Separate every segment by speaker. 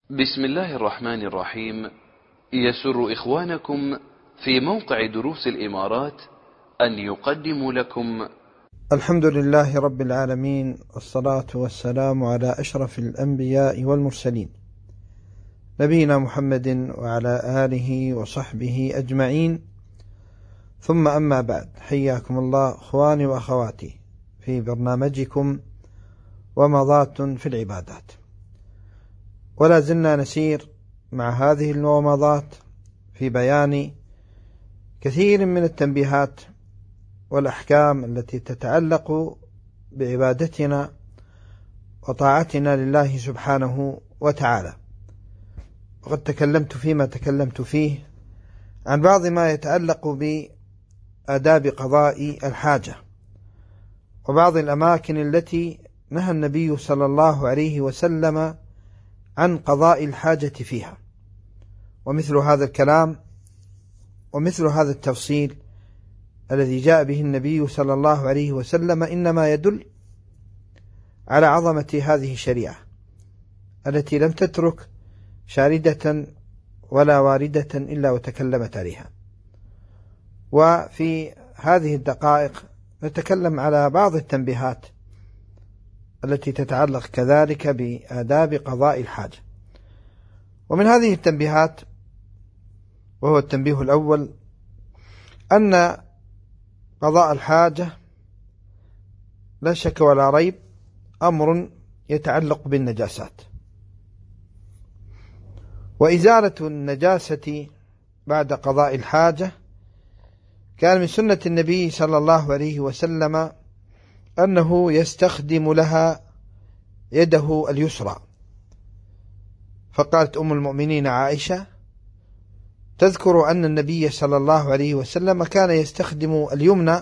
Speaker 1: بسم الله الرحمن الرحيم. يسر إخوانكم في موقع دروس الإمارات أن يقدموا لكم
Speaker 2: الحمد لله رب العالمين، والصلاة والسلام على أشرف الأنبياء والمرسلين، نبينا محمد وعلى آله وصحبه أجمعين، ثم أما بعد. حياكم الله أخواني وأخواتي في برنامجكم ومضات في العبادات، ولا زلنا نسير مع هذه الومضات في بيان كثير من التنبيهات والأحكام التي تتعلق بعبادتنا وطاعتنا لله سبحانه وتعالى. وقد تكلمت فيما تكلمت فيه عن بعض ما يتعلق بآداب قضاء الحاجة، وبعض الأماكن التي نهى النبي صلى الله عليه وسلم عن قضاء الحاجة فيها. ومثل هذا الكلام ومثل هذا التفصيل الذي جاء به النبي صلى الله عليه وسلم إنما يدل على عظمة هذه الشريعة التي لم تترك شاردة ولا واردة إلا وتكلمت عليها. وفي هذه الدقائق نتكلم على بعض التنبيهات التي تتعلق كذلك بآداب قضاء الحاجة. ومن هذه التنبيهات، وهو التنبيه الأول، أن قضاء الحاجة لا شك ولا ريب أمر يتعلق بالنجاسات، وإزالة النجاسة بعد قضاء الحاجة كان من سنة النبي صلى الله عليه وسلم أنه يستخدم لها يده اليسرى. فقالت أم المؤمنين عائشة تذكر أن النبي صلى الله عليه وسلم كان يستخدم اليمنى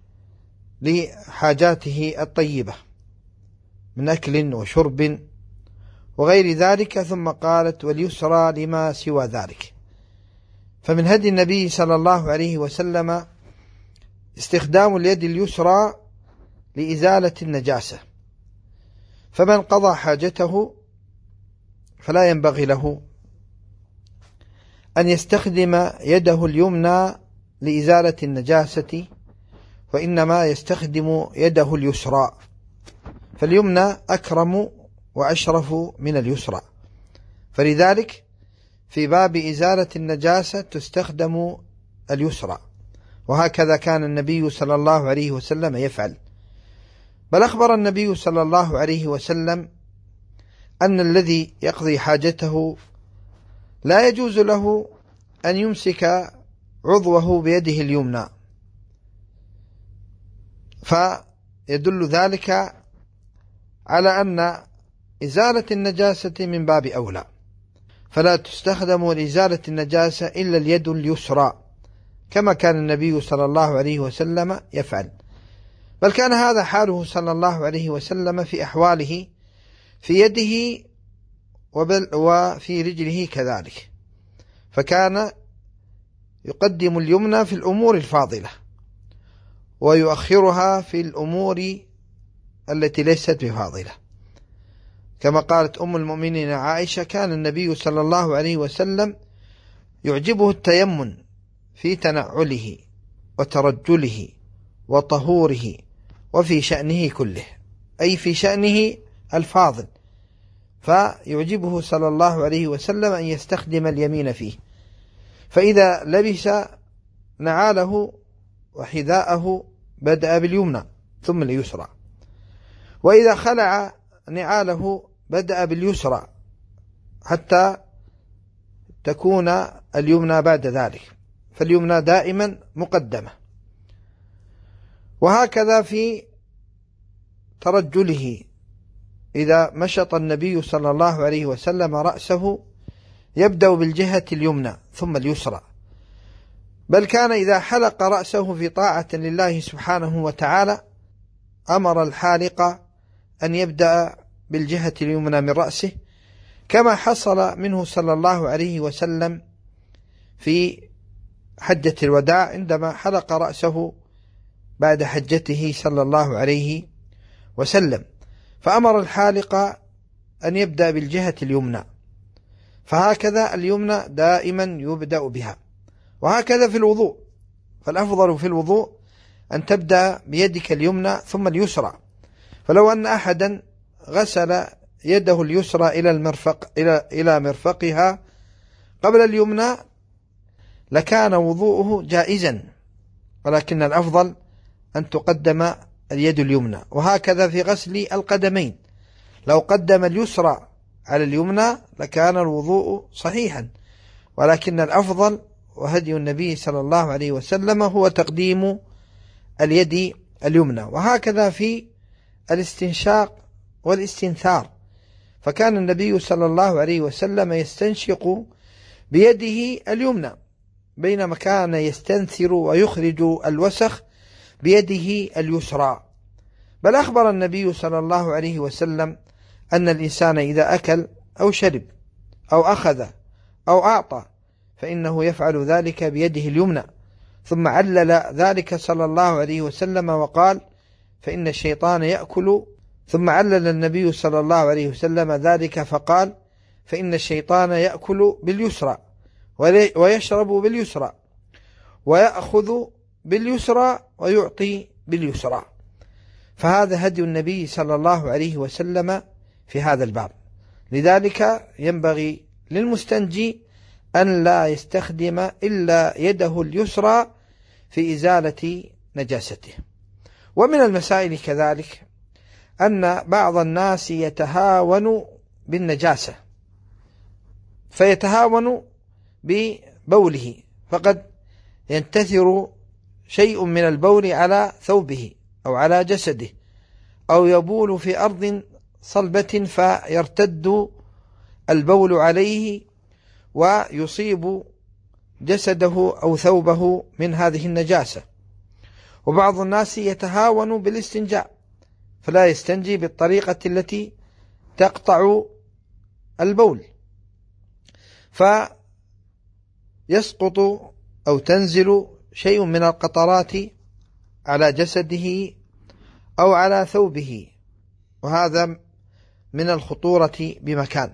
Speaker 2: لحاجاته الطيبة من أكل وشرب وغير ذلك، ثم قالت واليسرى لما سوى ذلك. فمن هدي النبي صلى الله عليه وسلم استخدام اليد اليسرى لإزالة النجاسة، فمن قضى حاجته فلا ينبغي له أن يستخدم يده اليمنى لإزالة النجاسة، وإنما يستخدم يده اليسرى، فاليمنى أكرم وأشرف من اليسرى. فلذلك في باب إزالة النجاسة تستخدم اليسرى، وهكذا كان النبي صلى الله عليه وسلم يفعل. بل أخبر النبي صلى الله عليه وسلم أن الذي يقضي حاجته لا يجوز له أن يمسك عضوه بيده اليمنى، فيدل ذلك على أن إزالة النجاسة من باب أولى، فلا تستخدم لإزالة النجاسة إلا اليد اليسرى كما كان النبي صلى الله عليه وسلم يفعل. بل كان هذا حاله صلى الله عليه وسلم في أحواله، في يده وفي رجله كذلك، فكان يقدم اليمنى في الأمور الفاضلة ويؤخرها في الأمور التي ليست بفاضلة، كما قالت أم المؤمنين عائشة كان النبي صلى الله عليه وسلم يعجبه التيمن في تنعله وترجله وطهوره وفي شأنه كله، أي في شأنه الفاضل، فيعجبه صلى الله عليه وسلم أن يستخدم اليمين فيه. فإذا لبس نعاله وحذاءه بدأ باليمنى ثم اليسرى، وإذا خلع نعاله بدأ باليسرى حتى تكون اليمنى بعد ذلك، فاليمنى دائما مقدمة. وهكذا في ترجله، إذا مشط النبي صلى الله عليه وسلم رأسه يبدأ بالجهة اليمنى ثم اليسرى، بل كان إذا حلق رأسه في طاعة لله سبحانه وتعالى أمر الحالق أن يبدأ بالجهة اليمنى من رأسه، كما حصل منه صلى الله عليه وسلم في حجة الوداع عندما حلق رأسه بعد حجته صلى الله عليه وسلم، فأمر الحالق أن يبدأ بالجهة اليمنى، فهكذا اليمنى دائما يبدأ بها. وهكذا في الوضوء، فالأفضل في الوضوء أن تبدأ بيدك اليمنى ثم اليسرى. فلو أن أحدا غسل يده اليسرى إلى مرفقها قبل اليمنى لكان وضوءه جائزا، ولكن الأفضل أن تقدم اليد اليمنى. وهكذا في غسل القدمين، لو قدم اليسرى على اليمنى لكان الوضوء صحيحا، ولكن الأفضل وهدي النبي صلى الله عليه وسلم هو تقديم اليد اليمنى. وهكذا في الاستنشاق والاستنثار، فكان النبي صلى الله عليه وسلم يستنشق بيده اليمنى، بينما كان يستنثر ويخرج الوسخ بيده اليسرى. بل أخبر النبي صلى الله عليه وسلم أن الإنسان إذا أكل أو شرب أو أخذ أو أعطى فإنه يفعل ذلك بيده اليمنى، ثم علل ذلك صلى الله عليه وسلم وقال فإن الشيطان يأكل، ثم علل النبي صلى الله عليه وسلم ذلك فقال فإن الشيطان يأكل باليسرى ويشرب باليسرى ويأخذ باليسرى ويعطي باليسرى. فهذا هدي النبي صلى الله عليه وسلم في هذا الباب. لذلك ينبغي للمستنجي أن لا يستخدم إلا يده اليسرى في إزالة نجاسته. ومن المسائل كذلك أن بعض الناس يتهاون بالنجاسة، فيتهاون ببوله، فقد ينتثر شيء من البول على ثوبه أو على جسده، أو يبول في أرض صلبة فيرتد البول عليه ويصيب جسده أو ثوبه من هذه النجاسة. وبعض الناس يتهاون بالاستنجاء، فلا يستنجي بالطريقة التي تقطع البول، فيسقط أو تنزل شيء من القطرات على جسده أو على ثوبه، وهذا من الخطورة بمكان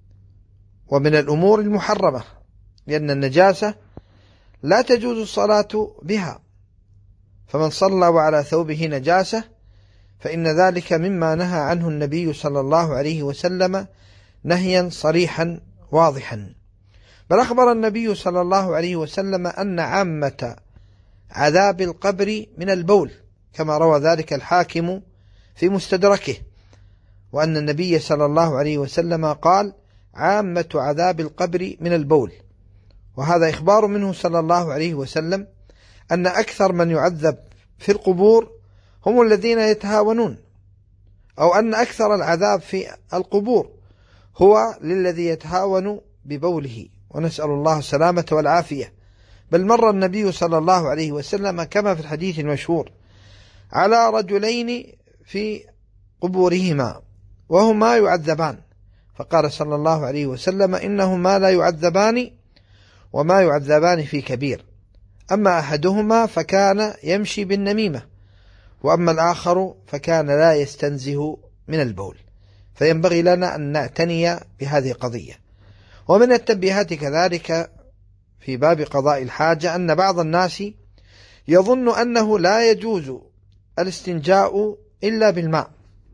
Speaker 2: ومن الأمور المحرمة، لأن النجاسة لا تجوز الصلاة بها، فمن صلى وعلى ثوبه نجاسة فإن ذلك مما نهى عنه النبي صلى الله عليه وسلم نهيا صريحا واضحا. بل أخبر النبي صلى الله عليه وسلم أن عامة عذاب القبر من البول، كما روى ذلك الحاكم في مستدركه، وأن النبي صلى الله عليه وسلم قال عامة عذاب القبر من البول. وهذا إخبار منه صلى الله عليه وسلم أن أكثر من يعذب في القبور هم الذين يتهاونون، أو أن أكثر العذاب في القبور هو للذي يتهاون ببوله، ونسأل الله السلامة والعافية. بل مر النبي صلى الله عليه وسلم كما في الحديث المشهور على رجلين في قبورهما وهما يعذبان، فقال صلى الله عليه وسلم إنهما لا يعذبان وما يعذبان في كبير، أما أحدهما فكان يمشي بالنميمة، وأما الآخر فكان لا يستنزه من البول. فينبغي لنا أن نعتني بهذه القضية. ومن التنبيهات كذلك في باب قضاء الحاجة أن بعض الناس يظن أنه لا يجوز الاستنجاء إلا بالماء،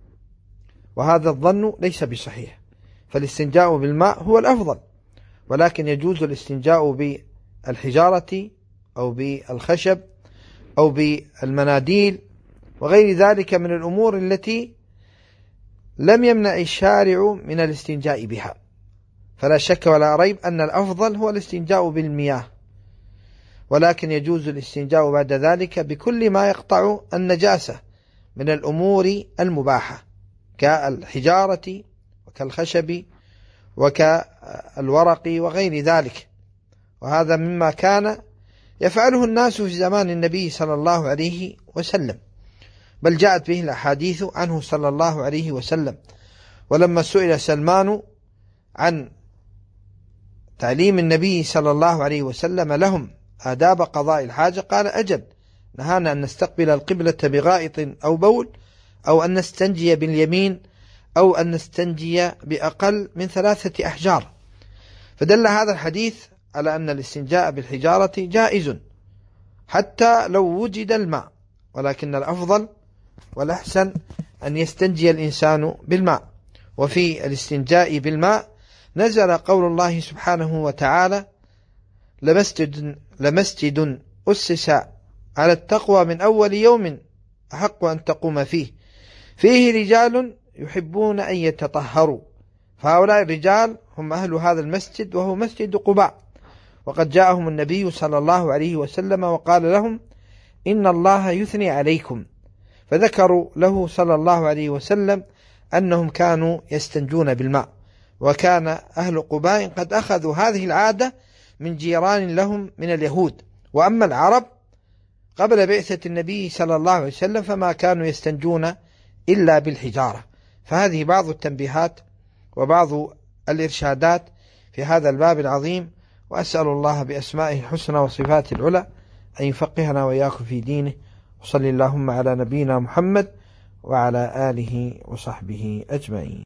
Speaker 2: وهذا الظن ليس بصحيح، فالاستنجاء بالماء هو الأفضل، ولكن يجوز الاستنجاء بالحجارة أو بالخشب أو بالمناديل وغير ذلك من الأمور التي لم يمنع الشارع من الاستنجاء بها. فلا شك ولا ريب أن الأفضل هو الاستنجاء بالمياه، ولكن يجوز الاستنجاء بعد ذلك بكل ما يقطع النجاسة من الأمور المباحة كالحجارة وكالخشب وكالورق وغير ذلك. وهذا مما كان يفعله الناس في زمان النبي صلى الله عليه وسلم، بل جاءت به الأحاديث عنه صلى الله عليه وسلم. ولما سئل سلمان عن تعليم النبي صلى الله عليه وسلم لهم آداب قضاء الحاجة قال أجل، نهانا أن نستقبل القبلة بغائط أو بول، أو أن نستنجي باليمين، أو أن نستنجي بأقل من 3 أحجار. فدل هذا الحديث على أن الاستنجاء بالحجارة جائز حتى لو وجد الماء، ولكن الأفضل والأحسن أن يستنجي الإنسان بالماء. وفي الاستنجاء بالماء نزل قول الله سبحانه وتعالى: لمسجد أسس على التقوى من أول يوم أحق أن تقوم فيه رجال يحبون أن يتطهروا. فهؤلاء الرجال هم أهل هذا المسجد، وهو مسجد قباء. وقد جاءهم النبي صلى الله عليه وسلم وقال لهم: إن الله يثني عليكم. فذكروا له صلى الله عليه وسلم أنهم كانوا يستنجون بالماء، وكان أهل قباء قد أخذوا هذه العادة من جيران لهم من اليهود. وأما العرب قبل بعثة النبي صلى الله عليه وسلم فما كانوا يستنجون إلا بالحجارة. فهذه بعض التنبيهات وبعض الإرشادات في هذا الباب العظيم، وأسأل الله بأسمائه الحسنى وصفاته العلى أن يفقهنا وإياكم في دينه. وصلى اللهم على نبينا محمد وعلى آله وصحبه أجمعين.